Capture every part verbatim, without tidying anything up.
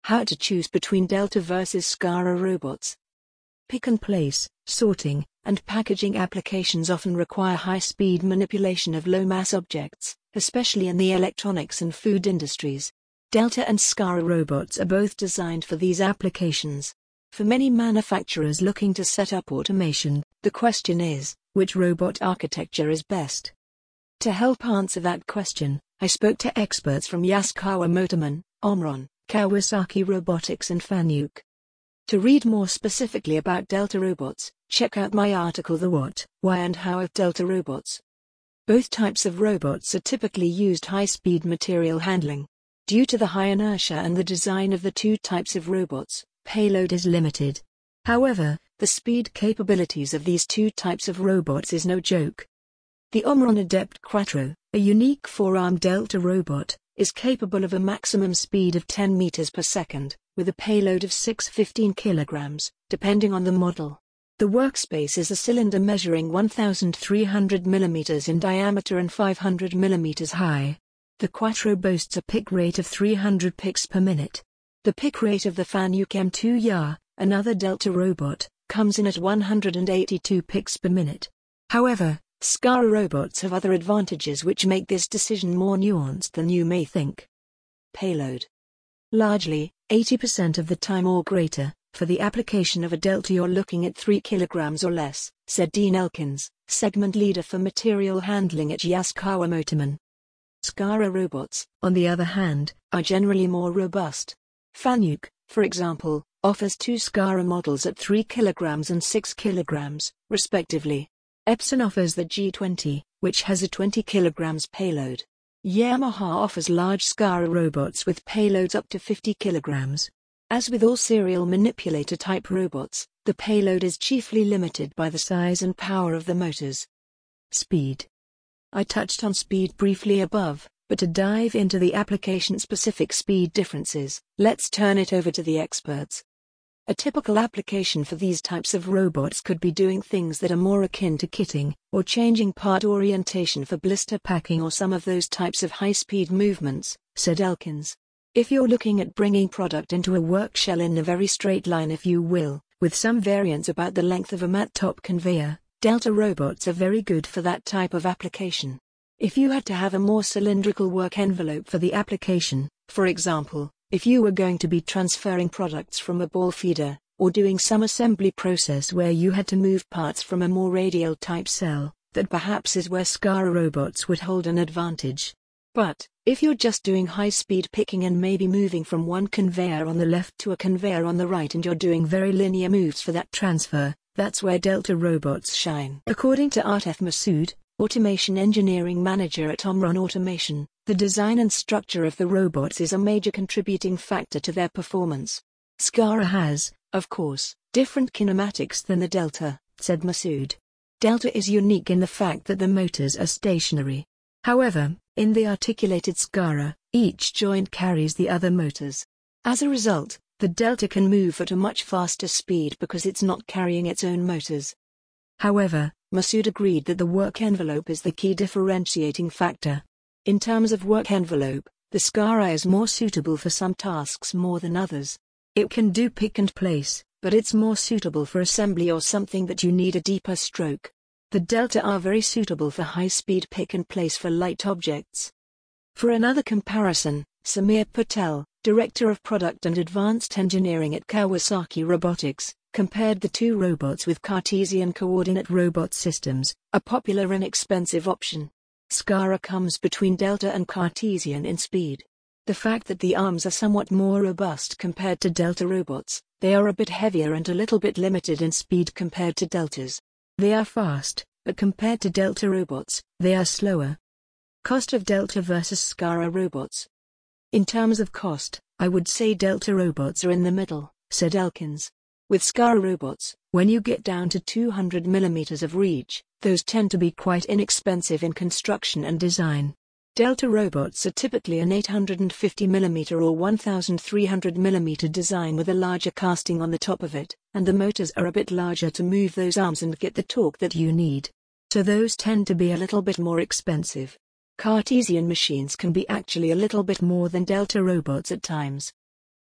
How to choose between Delta versus SCARA robots. Pick and place, sorting, and packaging applications often require high-speed manipulation of low-mass objects, especially in the electronics and food industries. Delta and SCARA robots are both designed for these applications. For many manufacturers looking to set up automation, the question is, which robot architecture is best? To help answer that question, I spoke to experts from Yaskawa Motorman, Omron, Kawasaki Robotics and Fanuc. To read more specifically about Delta robots, check out my article The What, Why and How of Delta Robots. Both types of robots are typically used high-speed material handling. Due to the high inertia and the design of the two types of robots, payload is limited. However, the speed capabilities of these two types of robots is no joke. The Omron Adept Quattro, a unique four-armed Delta robot, is capable of a maximum speed of ten meters per second, with a payload of six to fifteen kilograms, depending on the model. The workspace is a cylinder measuring one thousand three hundred millimeters in diameter and five hundred millimeters high. The Quattro boasts a pick rate of three hundred picks per minute. The pick rate of the Fanuc M two Y A, another Delta robot, comes in at one hundred eighty-two picks per minute. However, SCARA robots have other advantages which make this decision more nuanced than you may think. Payload. Largely, eighty percent of the time or greater, for the application of a Delta you're looking at three kilograms or less, said Dean Elkins, segment leader for material handling at Yaskawa Motorman. SCARA robots, on the other hand, are generally more robust. Fanuc, for example, offers two SCARA models at three kilograms and six kilograms, respectively. Epson offers the G twenty, which has a twenty kilograms payload. Yamaha offers large SCARA robots with payloads up to fifty kilograms. As with all serial manipulator-type robots, the payload is chiefly limited by the size and power of the motors. Speed. I touched on speed briefly above, but to dive into the application-specific speed differences, let's turn it over to the experts. A typical application for these types of robots could be doing things that are more akin to kitting, or changing part orientation for blister packing or some of those types of high-speed movements, said Elkins. If you're looking at bringing product into a work shell in a very straight line, if you will, with some variance about the length of a mat-top conveyor, Delta robots are very good for that type of application. If you had to have a more cylindrical work envelope for the application, for example, if you were going to be transferring products from a ball feeder, or doing some assembly process where you had to move parts from a more radial type cell, that perhaps is where SCARA robots would hold an advantage. But, if you're just doing high-speed picking and maybe moving from one conveyor on the left to a conveyor on the right and you're doing very linear moves for that transfer, that's where Delta robots shine. According to Atef Masood, Automation Engineering Manager at Omron Automation, the design and structure of the robots is a major contributing factor to their performance. SCARA has, of course, different kinematics than the Delta, said Masood. Delta is unique in the fact that the motors are stationary. However, in the articulated SCARA, each joint carries the other motors. As a result, the Delta can move at a much faster speed because it's not carrying its own motors. However, Masood agreed that the work envelope is the key differentiating factor. In terms of work envelope, the SCARA is more suitable for some tasks more than others. It can do pick and place, but it's more suitable for assembly or something that you need a deeper stroke. The Delta are very suitable for high-speed pick and place for light objects. For another comparison, Samir Patel, Director of Product and Advanced Engineering at Kawasaki Robotics, compared the two robots with Cartesian coordinate robot systems, a popular and expensive option. SCARA comes between Delta and Cartesian in speed. The fact that the arms are somewhat more robust compared to Delta robots, they are a bit heavier and a little bit limited in speed compared to Deltas. They are fast, but compared to Delta robots, they are slower. Cost of Delta versus SCARA robots. In terms of cost, I would say Delta robots are in the middle, said Elkins. With SCARA robots, when you get down to two hundred millimeters of reach, those tend to be quite inexpensive in construction and design. Delta robots are typically an eight hundred fifty millimeter or one thousand three hundred millimeter design with a larger casting on the top of it, and the motors are a bit larger to move those arms and get the torque that you need. So those tend to be a little bit more expensive. Cartesian machines can be actually a little bit more than Delta robots at times.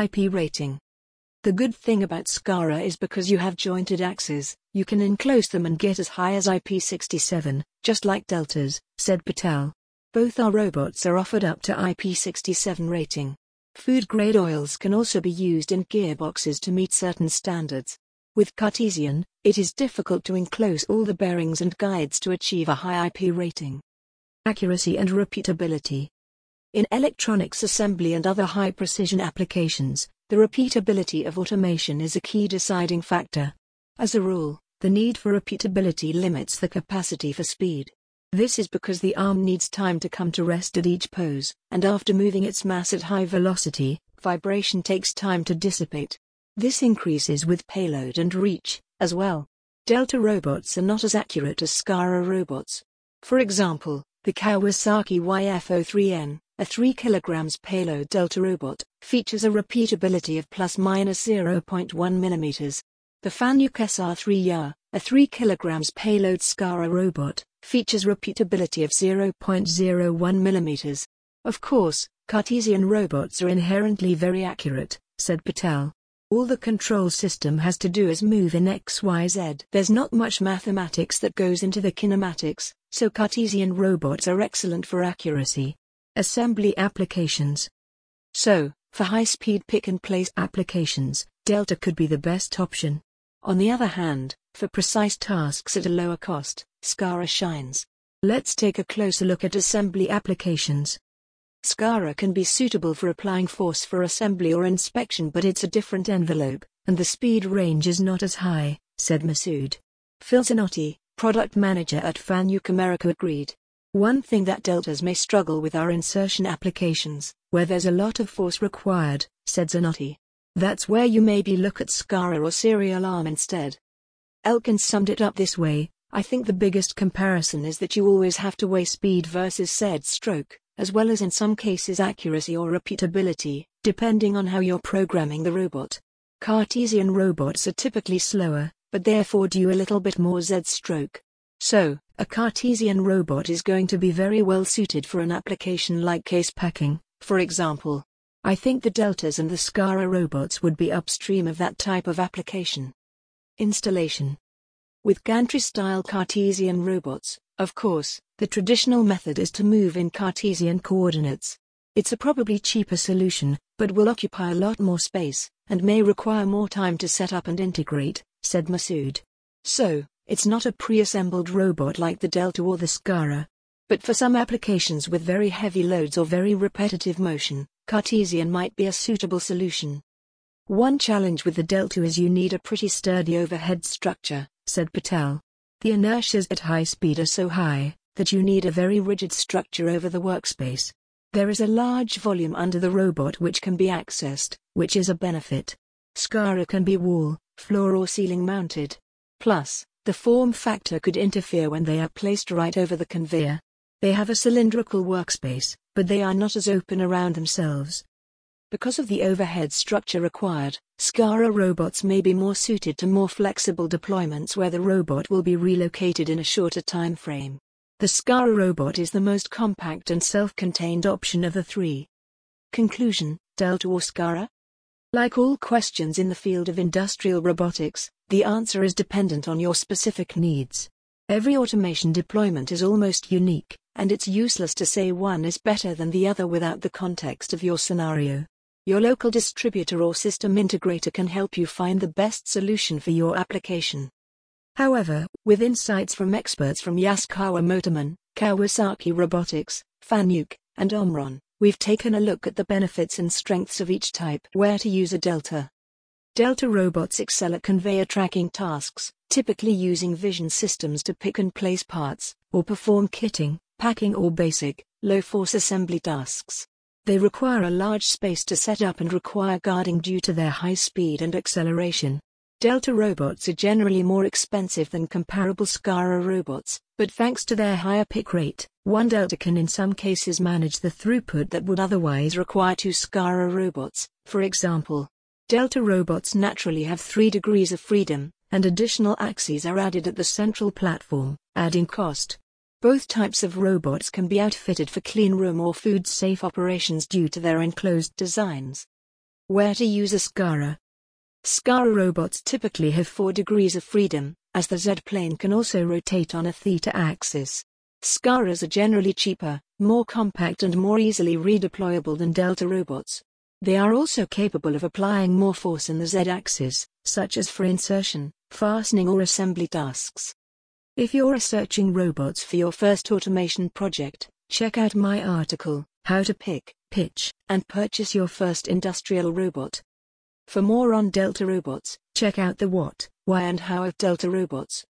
I P rating. The good thing about Skara is because you have jointed axes, you can enclose them and get as high as I P sixty-seven, just like Deltas, said Patel. Both our robots are offered up to I P sixty-seven rating. Food-grade oils can also be used in gearboxes to meet certain standards. With Cartesian, it is difficult to enclose all the bearings and guides to achieve a high I P rating. Accuracy and repeatability. In electronics assembly and other high-precision applications, the repeatability of automation is a key deciding factor. As a rule, the need for repeatability limits the capacity for speed. This is because the arm needs time to come to rest at each pose, and after moving its mass at high velocity, vibration takes time to dissipate. This increases with payload and reach, as well. Delta robots are not as accurate as Skara robots. For example, the Kawasaki Y F zero three N, a three kilograms payload Delta robot, features a repeatability of plus minus zero point one millimeters. The Fanuc S R three R, a three kilograms payload Skara robot, features repeatability of zero point zero one millimeters. Of course, Cartesian robots are inherently very accurate, said Patel. All the control system has to do is move in X Y Z. There's not much mathematics that goes into the kinematics, so Cartesian robots are excellent for accuracy. Assembly applications. So, for high-speed pick-and-place applications, Delta could be the best option. On the other hand, for precise tasks at a lower cost, Skara shines. Let's take a closer look at assembly applications. Skara can be suitable for applying force for assembly or inspection, but it's a different envelope, and the speed range is not as high, said Masood. Phil Zanotti, product manager at Fanuc America, agreed. One thing that Deltas may struggle with are insertion applications, where there's a lot of force required, said Zanotti. That's where you maybe look at Skara or serial arm instead. Elkins summed it up this way: I think the biggest comparison is that you always have to weigh speed versus said stroke, as well as in some cases accuracy or repeatability, depending on how you're programming the robot. Cartesian robots are typically slower, but therefore do a little bit more Z-stroke. So, a Cartesian robot is going to be very well suited for an application like case packing, for example. I think the Deltas and the Skara robots would be upstream of that type of application. Installation. With gantry-style Cartesian robots, of course, the traditional method is to move in Cartesian coordinates. It's a probably cheaper solution, but will occupy a lot more space, and may require more time to set up and integrate, said Masood. So, it's not a pre-assembled robot like the Delta or the Skara. But for some applications with very heavy loads or very repetitive motion, Cartesian might be a suitable solution. One challenge with the Delta is you need a pretty sturdy overhead structure, said Patel. The inertias at high speed are so high that you need a very rigid structure over the workspace. There is a large volume under the robot which can be accessed, which is a benefit. Skara can be wall, floor or ceiling mounted. Plus, the form factor could interfere when they are placed right over the conveyor. They have a cylindrical workspace, but they are not as open around themselves. Because of the overhead structure required, Skara robots may be more suited to more flexible deployments where the robot will be relocated in a shorter time frame. The Skara robot is the most compact and self-contained option of the three. Conclusion: Delta or Skara? Like all questions in the field of industrial robotics, the answer is dependent on your specific needs. Every automation deployment is almost unique, and it's useless to say one is better than the other without the context of your scenario. Your local distributor or system integrator can help you find the best solution for your application. However, with insights from experts from Yaskawa Motorman, Kawasaki Robotics, Fanuc, and Omron, we've taken a look at the benefits and strengths of each type. Where to use a Delta. Delta robots excel at conveyor tracking tasks, typically using vision systems to pick and place parts, or perform kitting, packing or basic, low-force assembly tasks. They require a large space to set up and require guarding due to their high speed and acceleration. Delta robots are generally more expensive than comparable Skara robots, but thanks to their higher pick rate, one Delta can in some cases manage the throughput that would otherwise require two Skara robots. For example, Delta robots naturally have three degrees of freedom, and additional axes are added at the central platform, adding cost. Both types of robots can be outfitted for clean room or food-safe operations due to their enclosed designs. Where to use a SCARA. SCARA robots typically have four degrees of freedom, as the Z-plane can also rotate on a theta axis. SCARAs are generally cheaper, more compact and more easily redeployable than Delta robots. They are also capable of applying more force in the Z-axis, such as for insertion, fastening or assembly tasks. If you're researching robots for your first automation project, check out my article, How to Pick, Pitch, and Purchase Your First Industrial Robot. For more on Delta robots, check out the what, why and how of Delta robots.